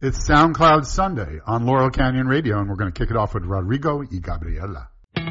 It's SoundCloud Sunday on Laurel Canyon Radio, and we're going to kick it off with Rodrigo y Gabriela.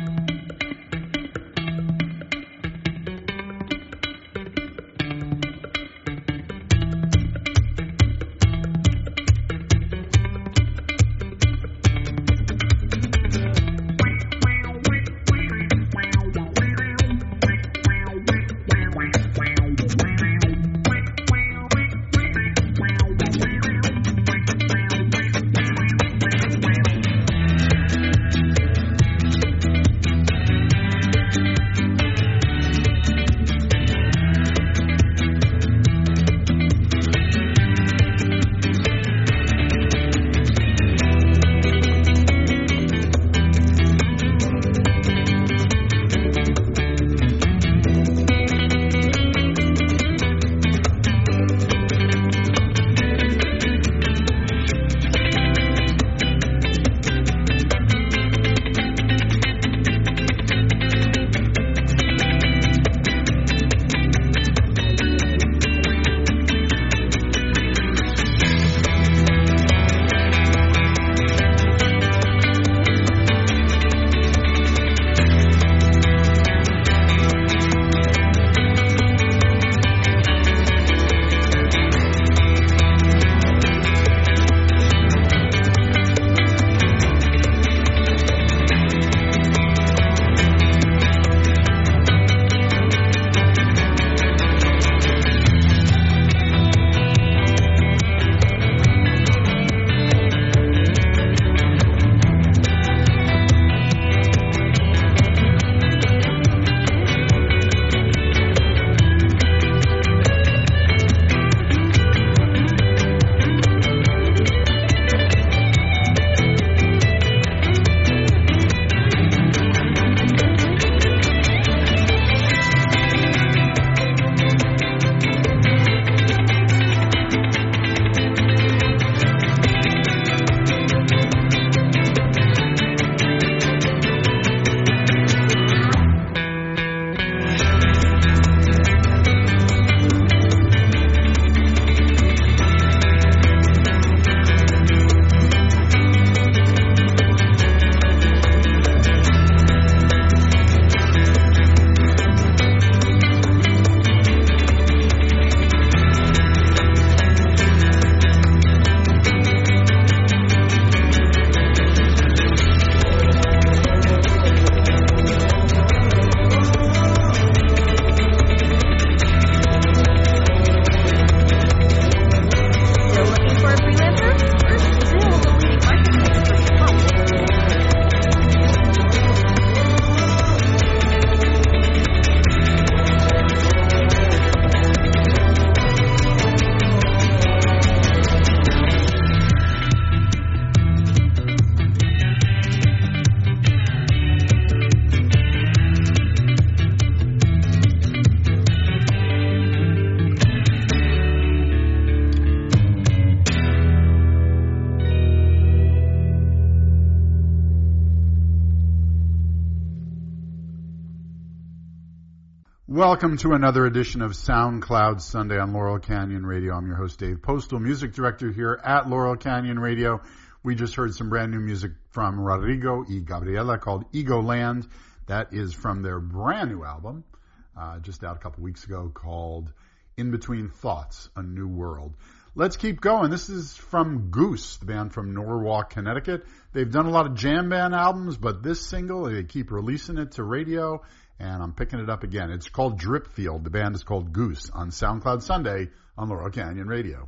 Welcome to another edition of SoundCloud Sunday on Laurel Canyon Radio. I'm your host, Dave Postal, music director here at Laurel Canyon Radio. We just heard some brand new music from Rodrigo y Gabriela called Ego Land. That is from their brand new album, just out a couple weeks ago, called In Between Thoughts, A New World. Let's keep going. This is from Goose, the band from Norwalk, Connecticut. They've done a lot of jam band albums, but this single, they keep releasing it to radio, and I'm picking it up again. It's called Dripfield. The band is called Goose on SoundCloud Sunday on Laurel Canyon Radio.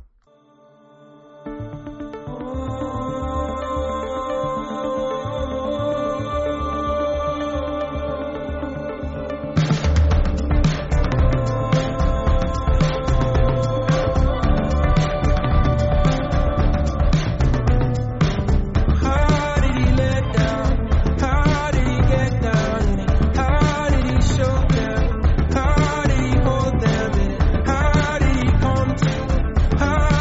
How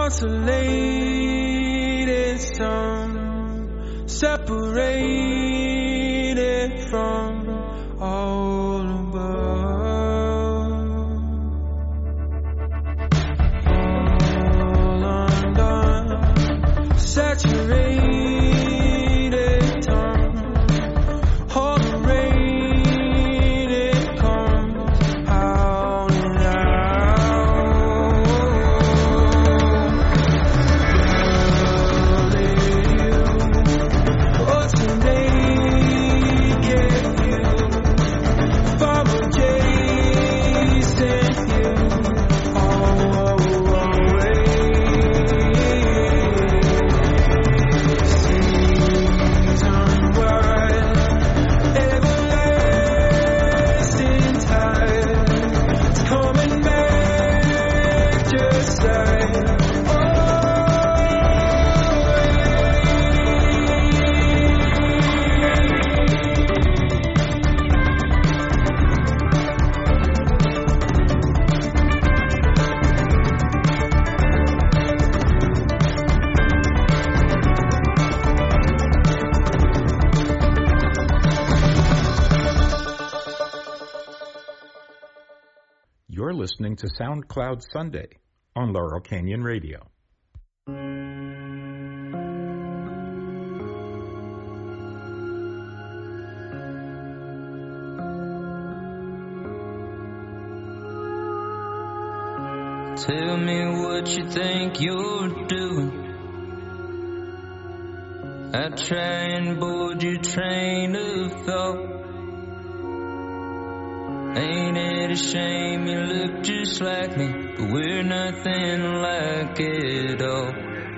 consolated some, separated from all above, all undone, saturated tongue, all the rain it comes out and You're listening to SoundCloud Sunday on Laurel Canyon Radio. Tell me what you think you're doing. I try and board your train of thought. Ain't it a shame you look just like me, but we're nothing like it all.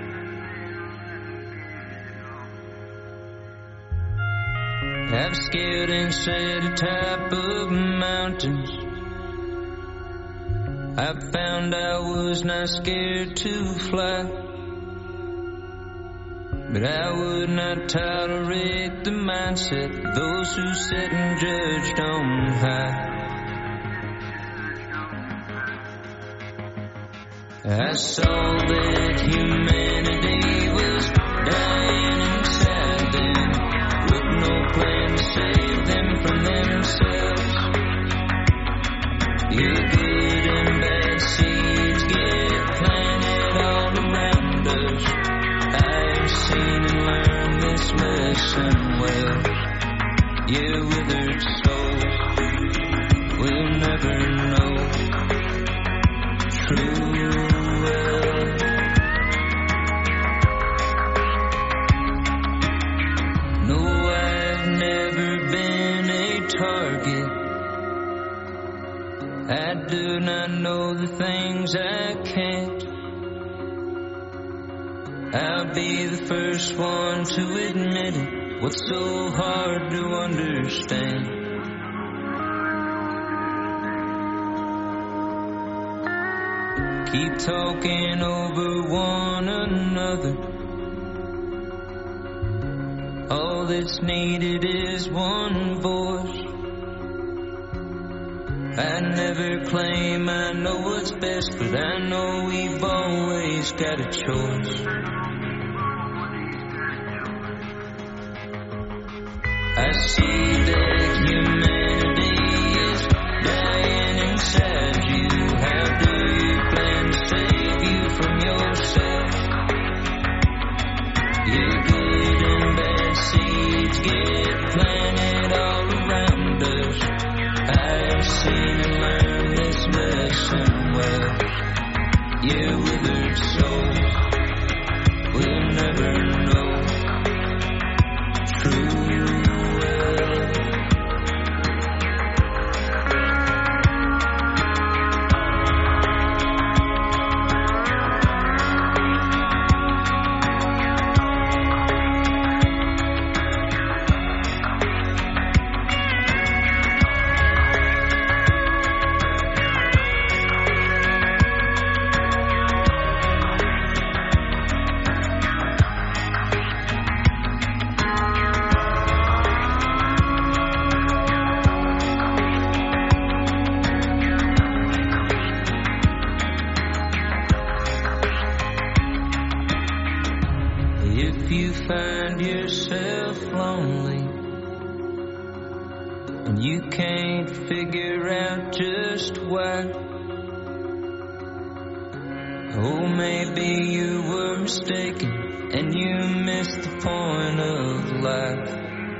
I've scaled and sat atop of mountains. I found I was not scared to fly, but I would not tolerate the mindset of those who sit and judged on high. I saw that humanity was dying inside them, with no plan to save them from themselves. Your good and bad seeds get planted all around us. I've seen and learned this lesson well. Your withered souls will never know true. No, I've never been a target. I do not know the things I can't. I'll be the first one to admit it. What's so hard to understand? Keep talking over one another. All that's needed is one voice. I never claim I know what's best, but I know we've always got a choice. I see that humanity is dying inside you. How do you plan to save you from yourself? Your good and bad seeds get planted all around us. I've seen and learned this lesson well. Your withered souls will never know true. If you find yourself lonely and you can't figure out just why, oh, maybe you were mistaken and you missed the point of life.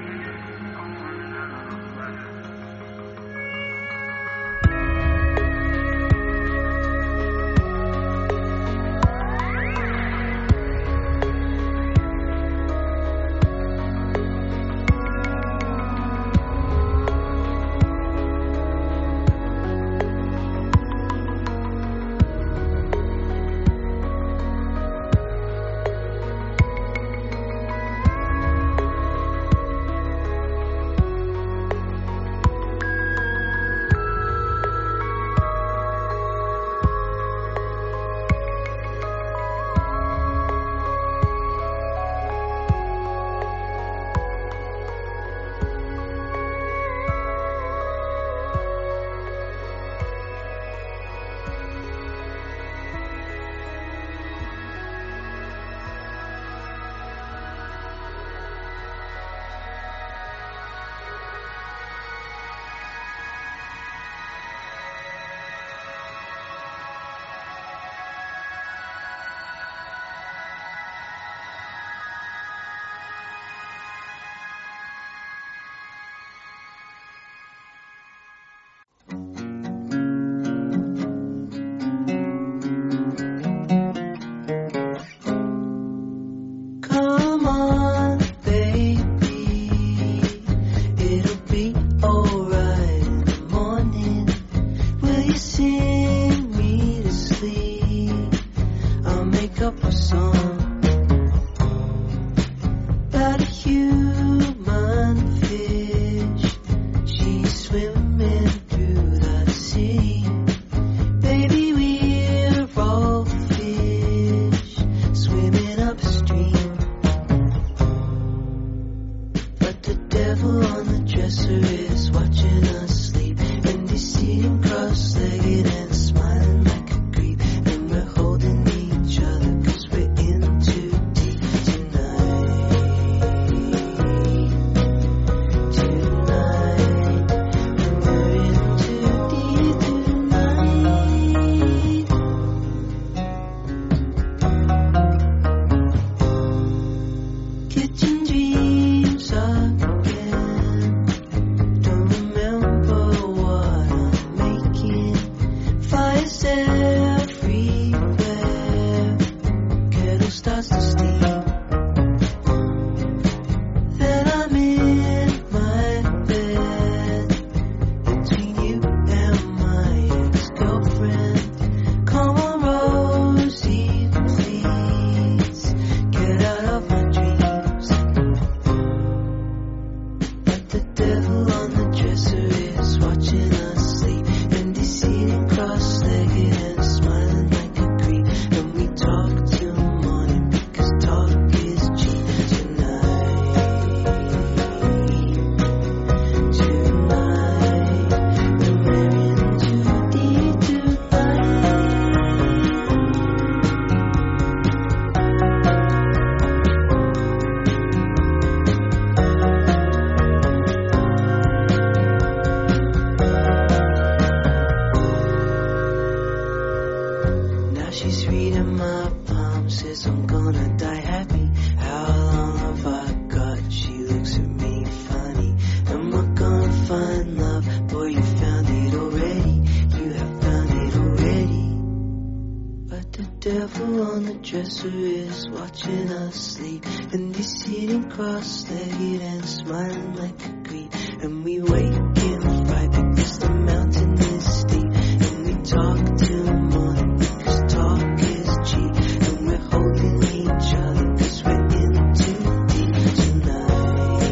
dresser is watching us sleep, and he's sitting cross-legged and smiling like a creep. And we wake in fright because the mountain is steep, and we talk till the morning because talk is cheap, and we're holding each other because we're in too deep tonight.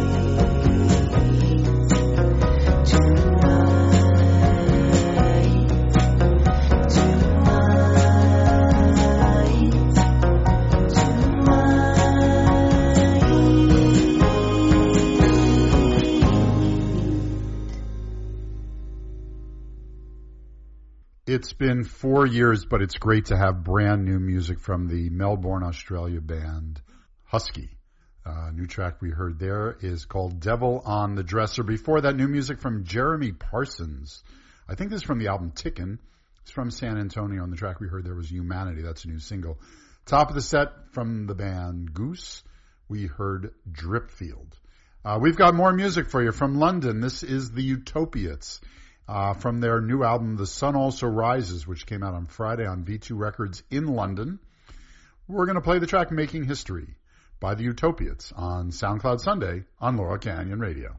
It's been 4 years, but it's great to have brand new music from the Melbourne, Australia band Husky. New track we heard there is called Devil on the Dresser. Before that, new music from Jeremy Parsons. I think this is from the album Tickin'. It's from San Antonio, and the track we heard there was Humanity. That's a new single. Top of the set from the band Goose, we heard Dripfield. We've got more music for you from London. This is the Utopiates from their new album The Sun Also Rises, which came out on Friday on V2 Records in London. We're going to play the track Making History by the Utopiates on SoundCloud Sunday on Laurel Canyon Radio.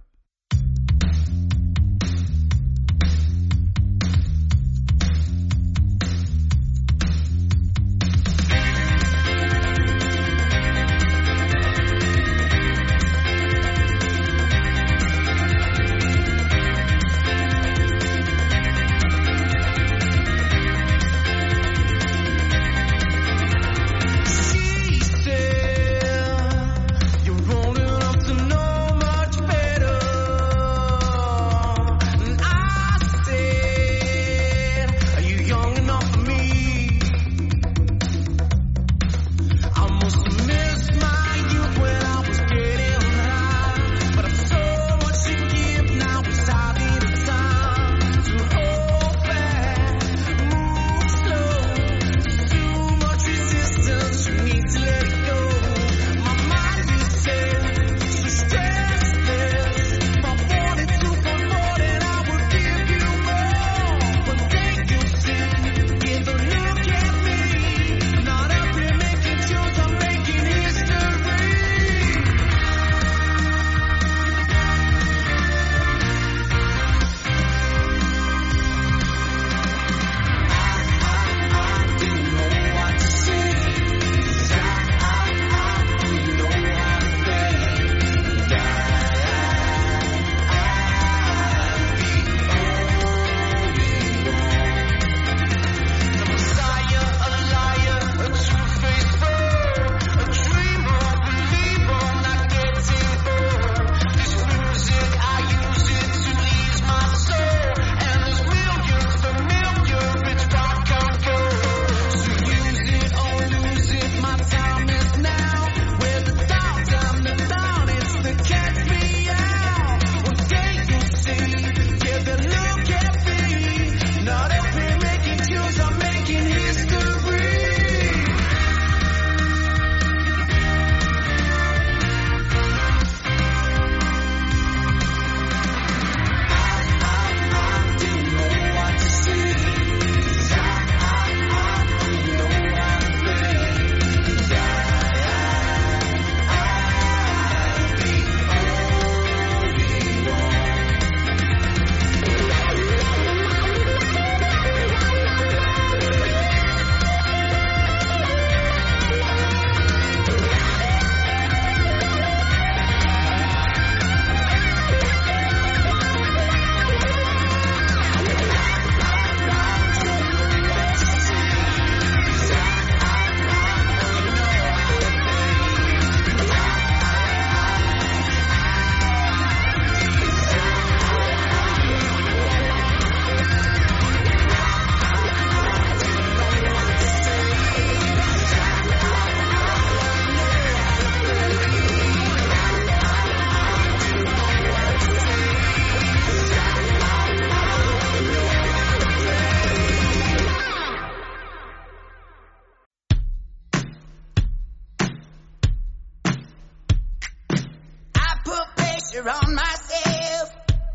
pressure on myself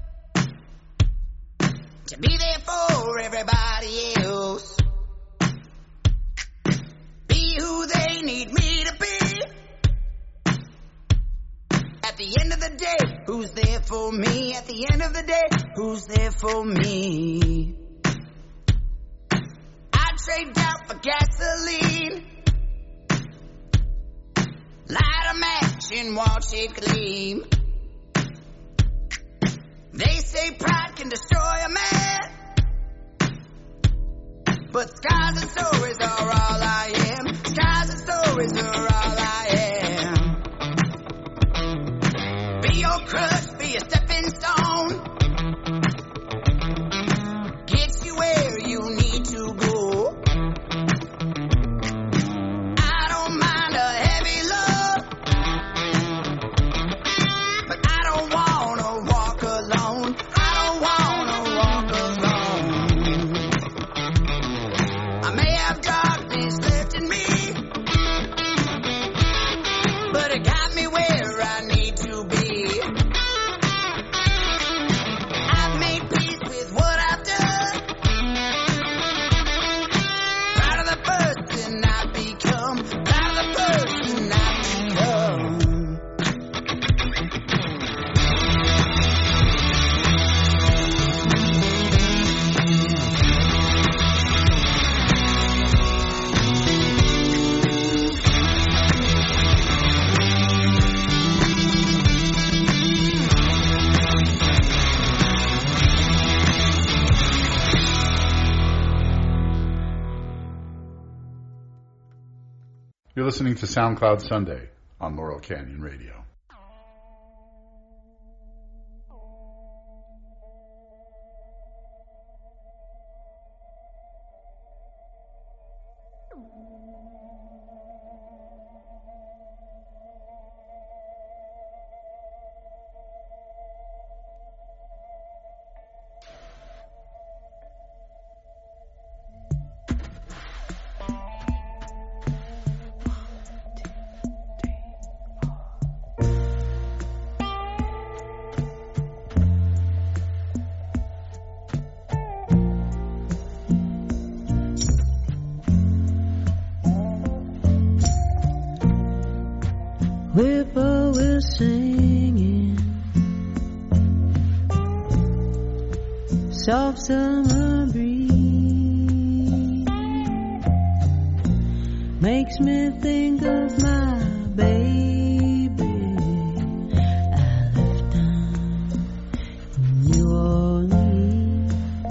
to be there for everybody else, be who they need me to be. At the end of the day, who's there for me? At the end of the day, who's there for me? I'd trade doubt for gasoline, light a match and watch it gleam. They say pride can destroy a man, but scars and stories are all I am. Scars and stories are all I am. Be your crutch, be a stepping stone, gets you where you need to go. I don't mind a heavy load, You're listening to SoundCloud Sunday on Laurel Canyon Radio. Whippoorwill singing, soft summer breeze makes me think of my baby. I left down in New Orleans.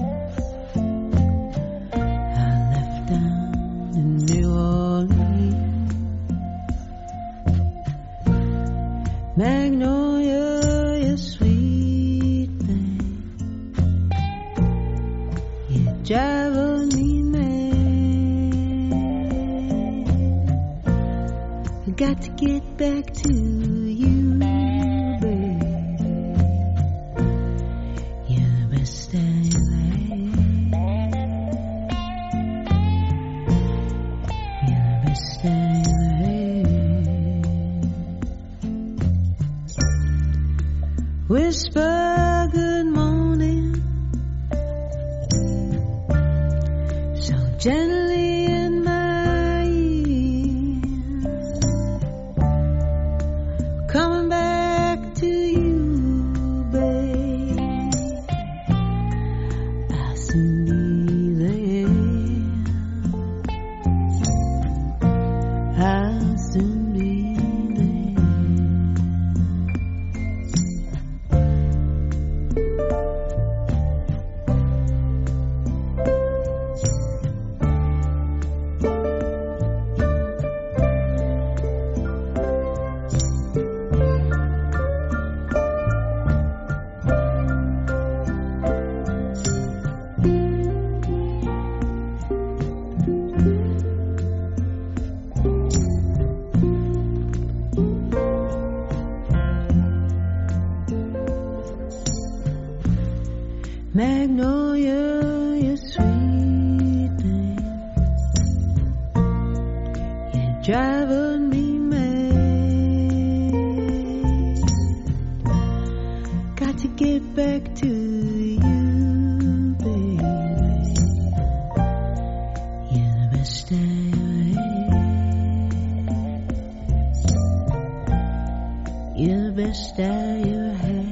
I left down in New Orleans. Magnolia, you sweet thing, you drive me mad. You got to get back to you, baby. You're the best I ever had. You're the best I ever had. Whisper good morning so gently in my ear, coming back to you, babe. I'll soon be there. I'll soon be there. Magnolia, you sweet thing, you're driving me mad. Got to get back to you, baby. You're the best I ever had. You're the best I ever had.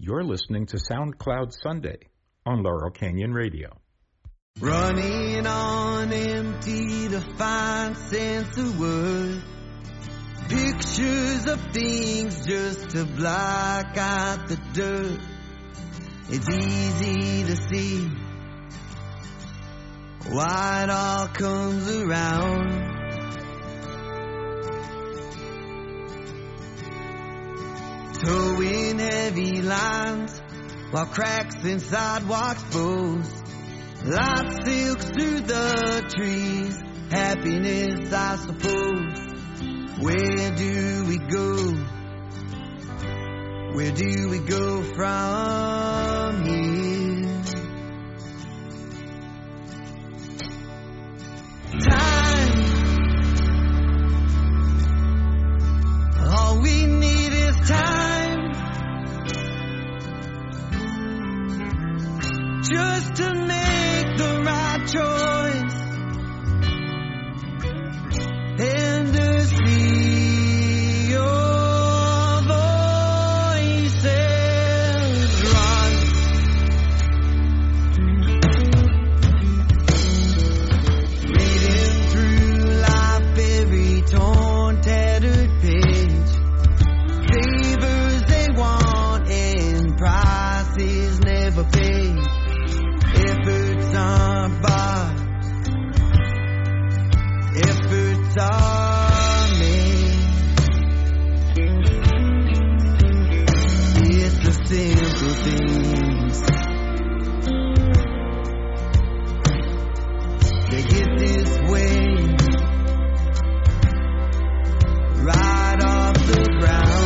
You're listening to SoundCloud Sunday on Laurel Canyon Radio. Running on empty to find sense of words. Pictures of things just to block out the dirt. It's easy to see why it all comes around. Towing heavy lines while cracks in sidewalks boast. Light silks through the trees, happiness I suppose. Where do we go? Where do we go from here? Time. All we need is time. Just to make the right choice and to see your voices run. Reading through life, every torn, tattered page. Favors they want and prices never paid. Efforts aren't bought, efforts are made. It's the simple things that get this way, right off the ground.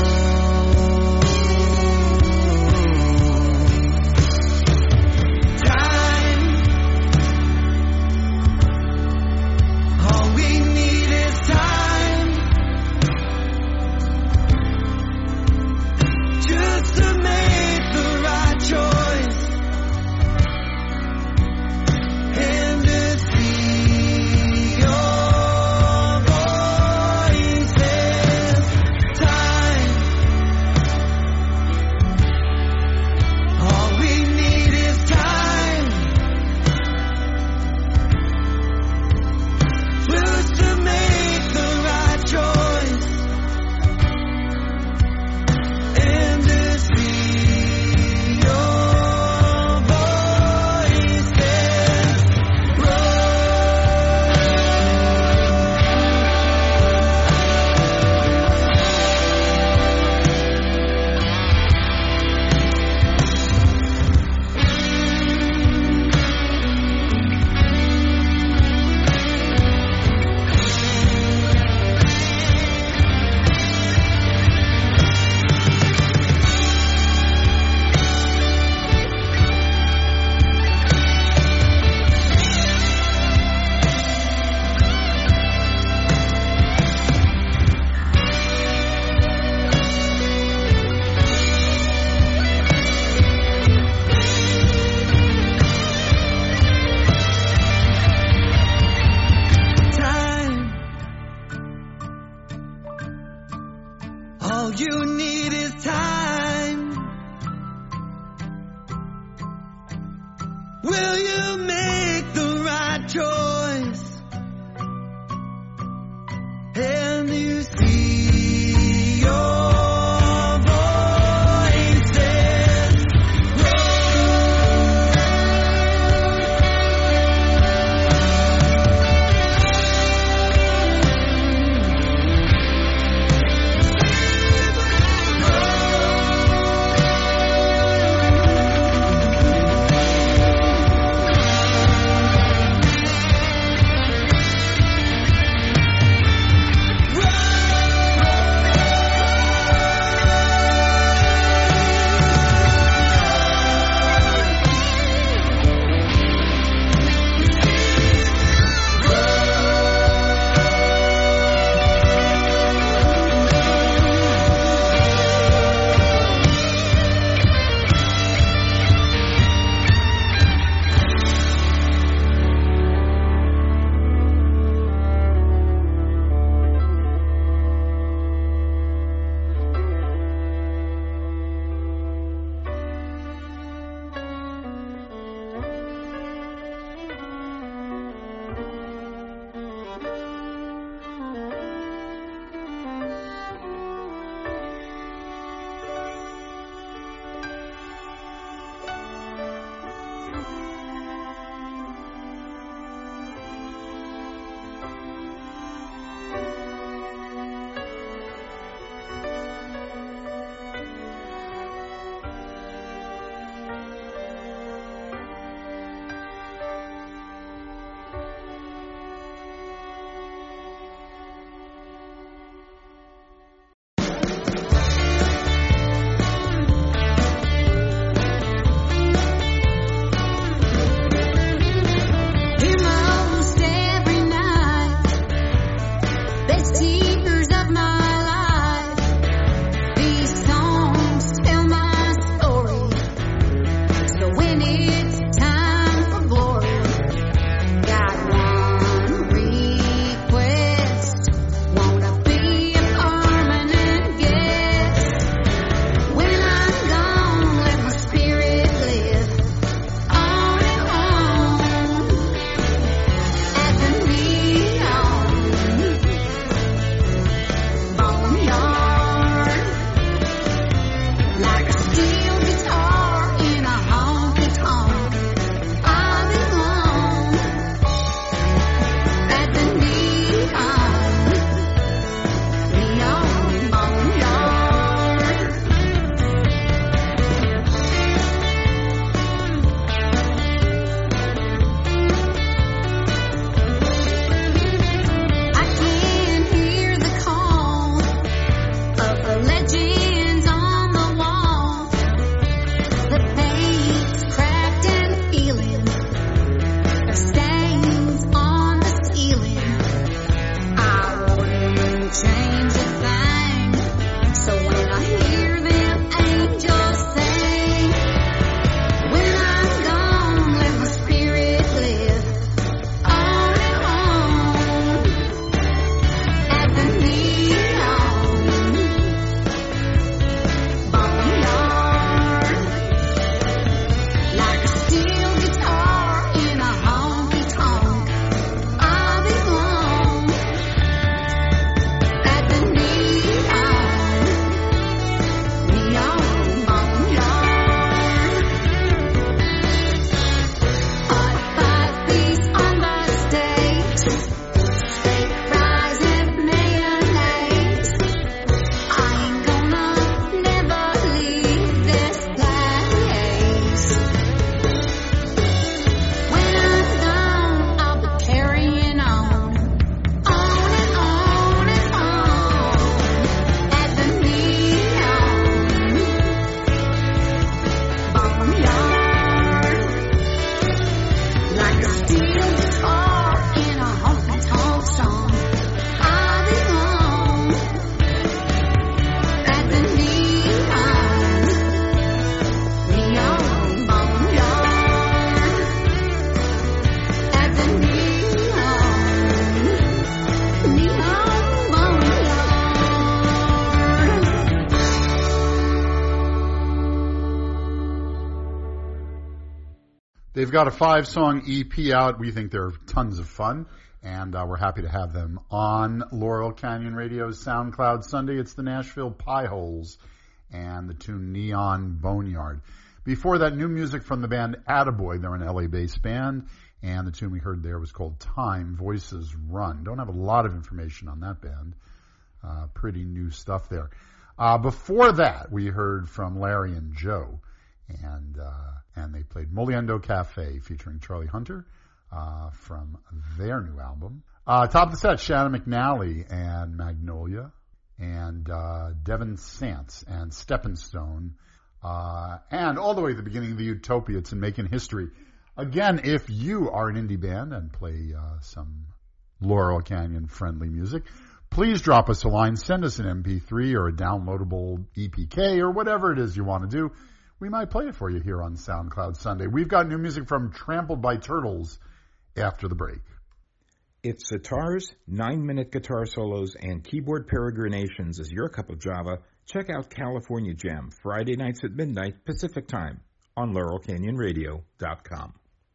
They've got a 5-song EP out. We think they're tons of fun, and we're happy to have them on Laurel Canyon Radio's SoundCloud Sunday. It's the Nashville Pieholes and the tune Neon Boneyard. Before that, new music from the band Attaboy. They're an LA-based band, and the tune we heard there was called Time, Voices Run. Don't have a lot of information on that band. Pretty new stuff there. Before that, we heard from Larry and Joe, and they played Moliendo Cafe featuring Charlie Hunter from their new album. Top of the set, Shannon McNally and Magnolia, and Devin Sance and Stepping Stone, and all the way at the beginning of the Utopiates and Making History. Again, if you are an indie band and play some Laurel Canyon friendly music, please drop us a line, send us an MP3 or a downloadable EPK or whatever it is you want to do. We might play it for you here on SoundCloud Sunday. We've got new music from Trampled by Turtles after the break. If sitars, 9-minute guitar solos, and keyboard peregrinations is your cup of Java, check out California Jam, Friday nights at midnight Pacific Time on LaurelCanyonRadio.com.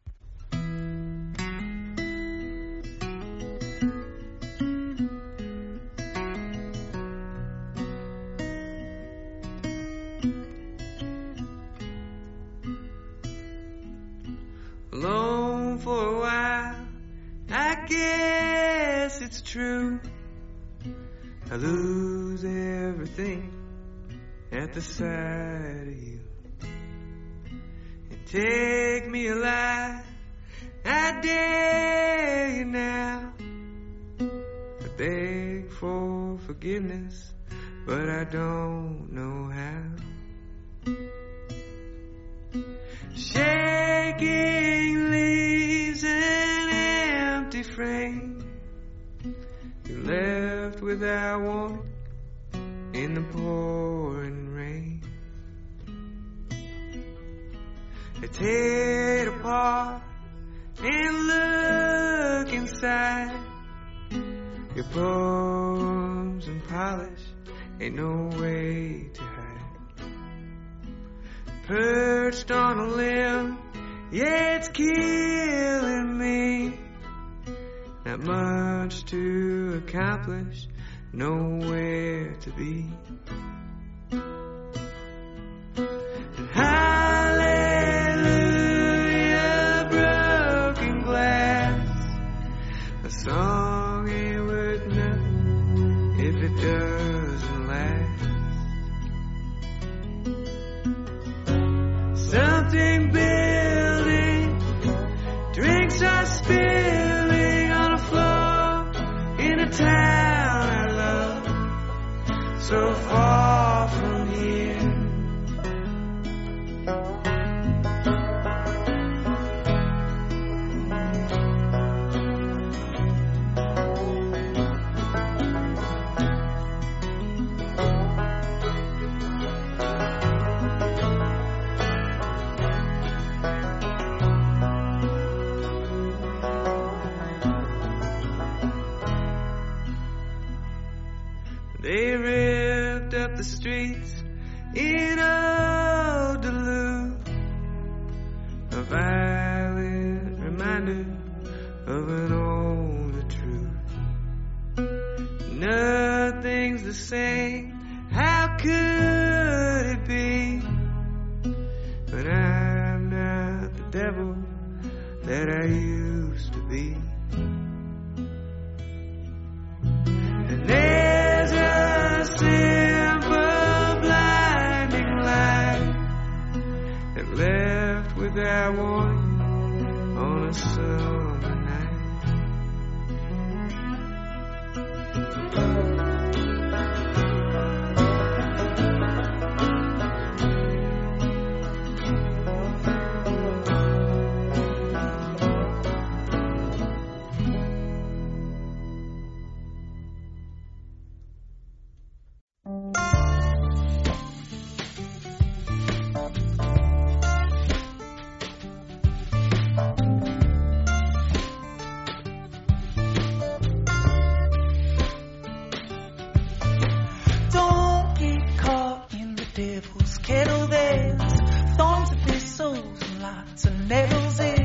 Alone for a while, I guess it's true. I lose everything at the sight of you. And take me alive, I dare you now. I beg for forgiveness, but I don't know how. Shaking leaves an empty frame. You left without warning in the pouring rain. I tear it apart and look inside. Your poems and polish ain't no way to hide. Perched on a limb, yeah, it's killing me. Not much to accomplish, nowhere to be. And hallelujah, broken glass. A song ain't worth nothing if it doesn't last. Something building, drinks are spilling on the floor in a town I love, so far from here. They ripped up the streets in old Duluth, a violent reminder of an older truth. Nothing's the same, how could it be? But I'm not the devil that I used to be. And there's a simple blinding light that left without warning on a summer night. Don't get caught in the devil's kettle. There's thorns and thistles and lots of nettles in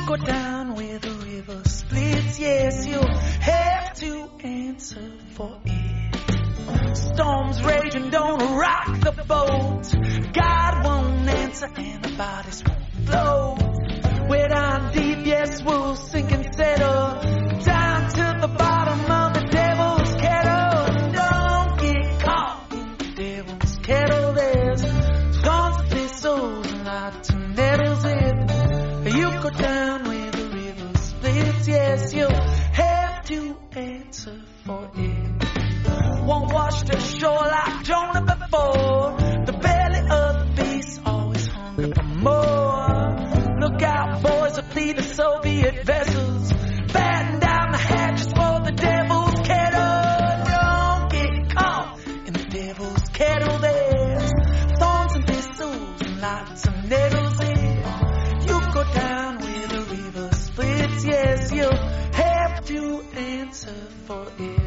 go down where the river splits. Yes, you'll have to answer for it. Storms raging, don't rock the boat. God won't answer and the bodies won't float. Way down deep, yes, we'll sink and settle down to the bottom of the devil's kettle. Don't get caught in the devil's kettle. There's thorns and thistles and lots of nettles in. You go down where the river splits. Yes, you'll have to answer for it. Won't wash the shore like Jonah before. The belly of the beast always hungry for more. Look out, boys, will be the Soviet vessels. Batten down the hatches for the devil's kettle. Don't get caught in the devil's kettle. There's thorns and thistles and lots of nettles in. You go down where the river splits. Yes, you'll have to answer for it.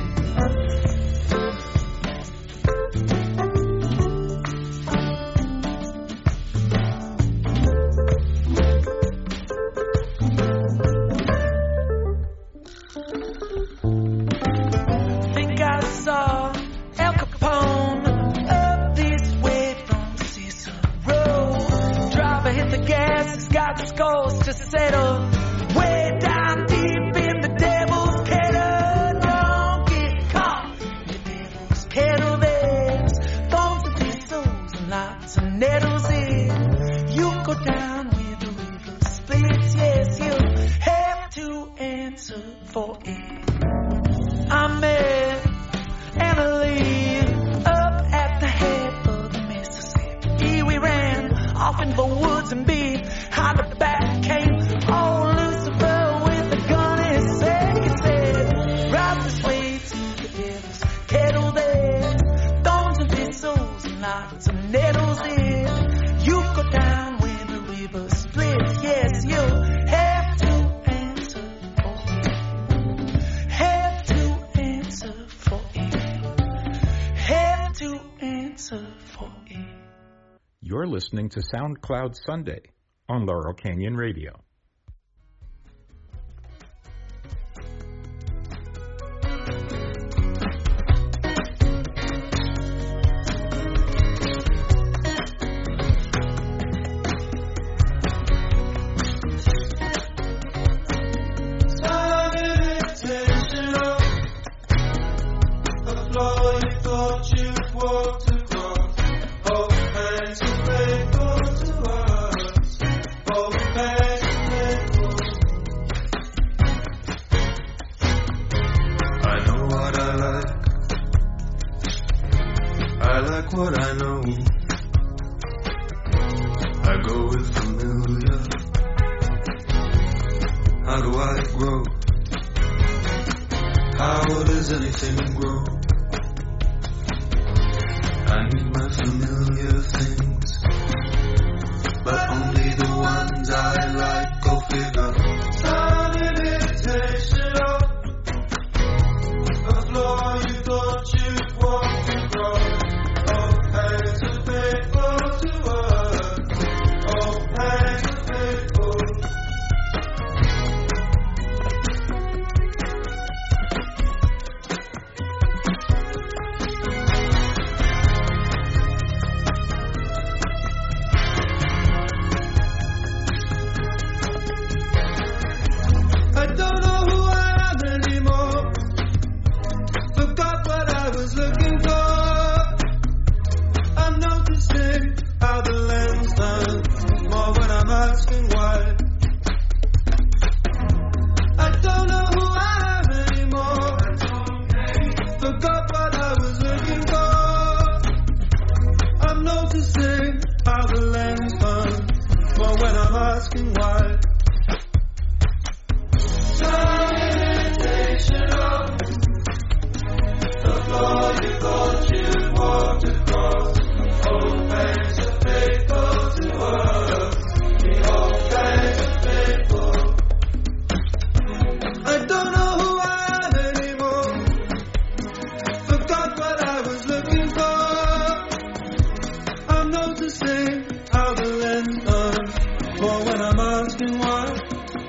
Goes to settle way down deep in the devil's kettle. Don't get caught in the devil's kettle. There's thorns and thistles and lots of nettles in. You go down where the river splits. Yes, you'll have to answer for it. I met Annalie up at the head of the Mississippi. We ran off in the woods and beat how the back came old Lucifer with a gun in his sack. He said, right this way to the devil's kettle. There's thorns and thistles and lots of nettles in. You go down where the river splits. Yes, you'll have to answer for it. Have to answer for it. Have to answer for it. You're listening to SoundCloud Sunday on Laurel Canyon Radio. What I know, I go with familiar. How do I grow? How does anything grow? I need my familiar things, but only the ones I like. Go figure. Time imitation of a floor you thought you'd walk across. noticing how the lens turns. For when I'm asking why,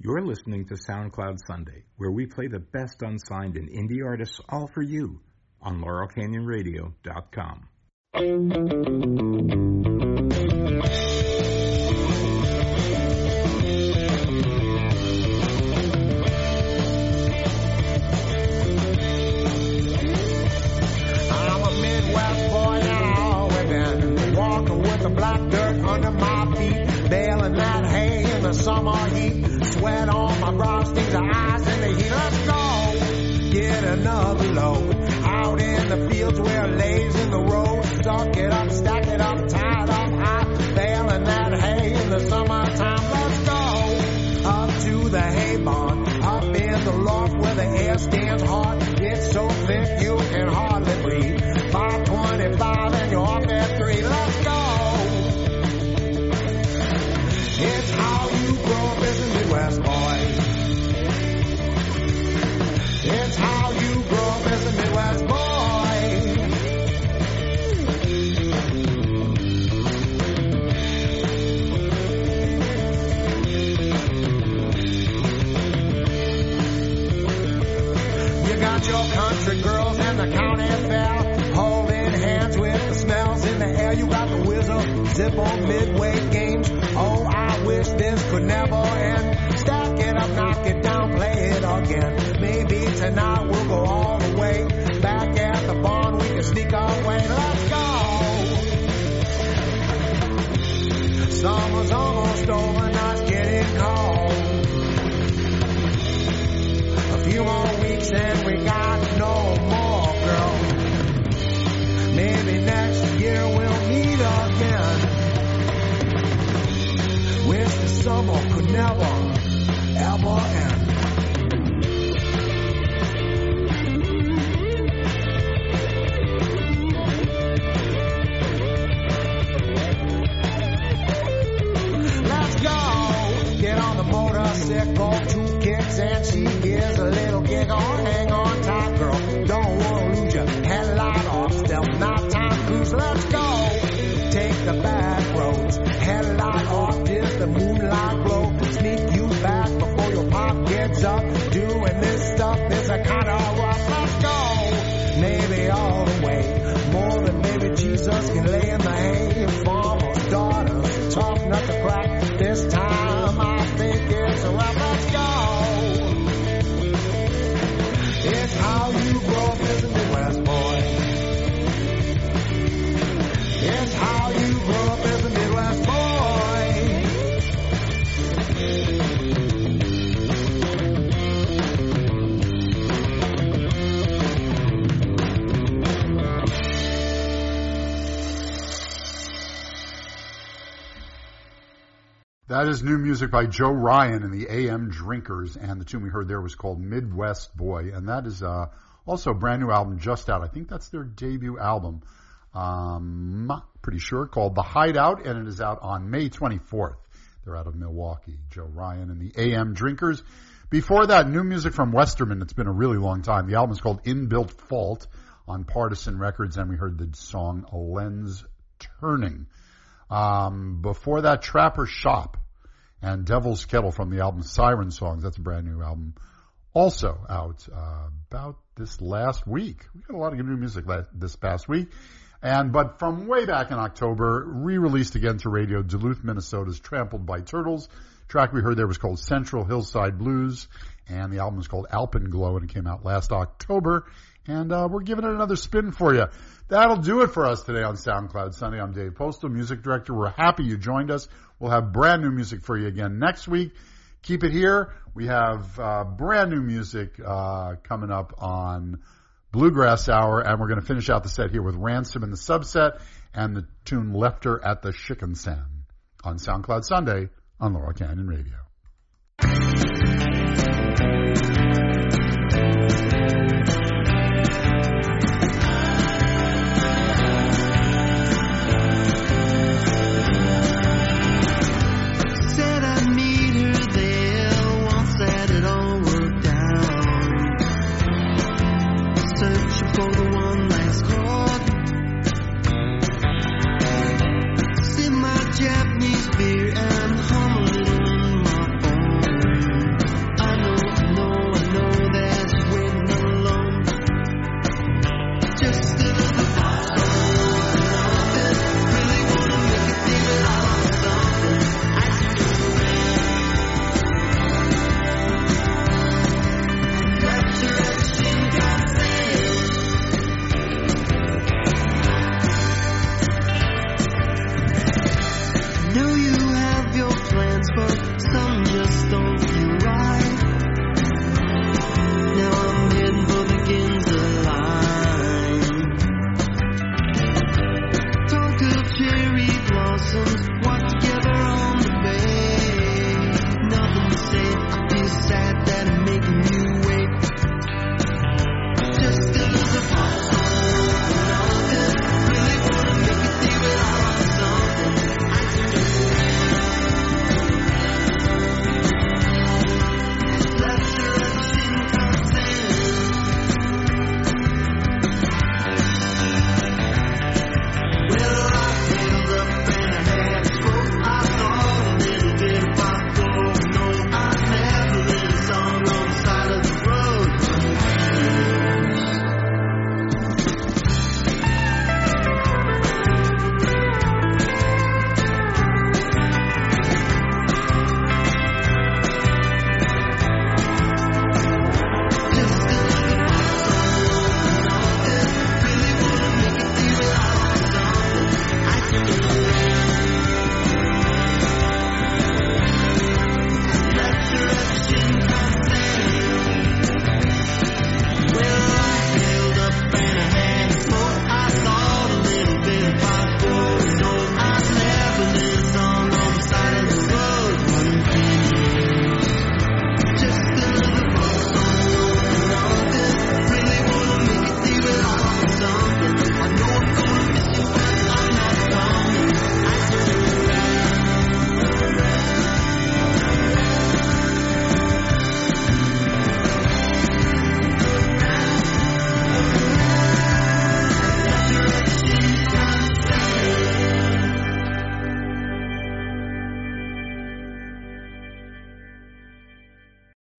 You're listening to SoundCloud Sunday, where we play the best unsigned and indie artists all for you on LaurelCanyonRadio.com. I'm a Midwest boy now, we've been walking with the black dirt under my feet, baling that hay in the summer heat. Sweat on my brow, stings of eyes in the heat. Let's go get another load out in the fields where it lays in the road. Suck it up, stack it up, tie it up high, baling that hay in the summertime. Let's go up to the hay barn, up in the loft where the air stands hard. It's so thick you can hardly breathe. 5:25 and you're off at 3. Let's go. It's how you grow up as a Midwest boy. It's how you grow up as a Midwest boy. You got your country girls and the county fair, holding hands with the smells in the air. You got the Whizzer, Zippo, Midway games. Oh, I wish this could never end. Stack it up, knock it down, play it again. Maybe tonight we'll go all the way. Back at the barn, we can sneak our way. Let's go. Summer's almost over, night's getting cold. A few more weeks and we got no more, girl. Maybe next year we'll meet again. Wish the summer could never, ever end. Let's go! Get on the motorcycle, 2 kicks and she gives a little giggle. Hang on tight, girl, don't wanna lose your headlight off. Stealth, night time cruise, let's go! Take the back roads, headlight off, just the moonlight glow. Sneak you back before your pop gets up. Doing this stuff is a kind of rough. Let's go! Maybe all the way, more than maybe Jesus can lay in the hay. Farmers, daughters, tough nut to crack. This time I think it's a wrap. Let's go! It's how you grow up as a Midwest boy. It's how you grow up as a Midwest boy. That is new music by Joe Ryan and the AM Drinkers, and the tune we heard there was called Midwest Boy, and that is also a brand new album just out. I think that's their debut album, pretty sure, called The Hideout, and it is out on May 24th. They're out of Milwaukee, Joe Ryan and the AM Drinkers. Before that, new music from Westerman. It's been a really long time. The album is called Inbuilt Fault on Partisan Records, and we heard the song A Lens Turning. Before that, Trapper Shop and Devil's Kettle from the album Siren Songs. That's a brand new album. Also out about this last week. We got a lot of good new music this past week. But from way back in October, re-released again to radio, Duluth, Minnesota's Trampled by Turtles. The track we heard there was called Central Hillside Blues, and the album was called Alpenglow, and it came out last October. And we're giving it another spin for you. That'll do it for us today on SoundCloud Sunday. I'm Dave Postal, music director. We're happy you joined us. We'll have brand new music for you again next week. Keep it here. We have brand new music coming up on Bluegrass Hour, and we're going to finish out the set here with Ransom and the Subset and the tune Left Her at the Shickensan on SoundCloud Sunday on Laurel Canyon Radio. For the one last call.